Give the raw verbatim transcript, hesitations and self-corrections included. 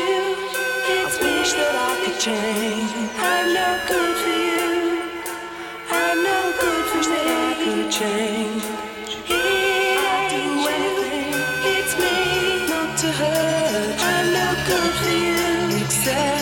you. It's I wish that I could change. I'm no good for you. I'm no good for me. I could change. I'll do anything. It's me, not to hurt. I'm no good for you. Except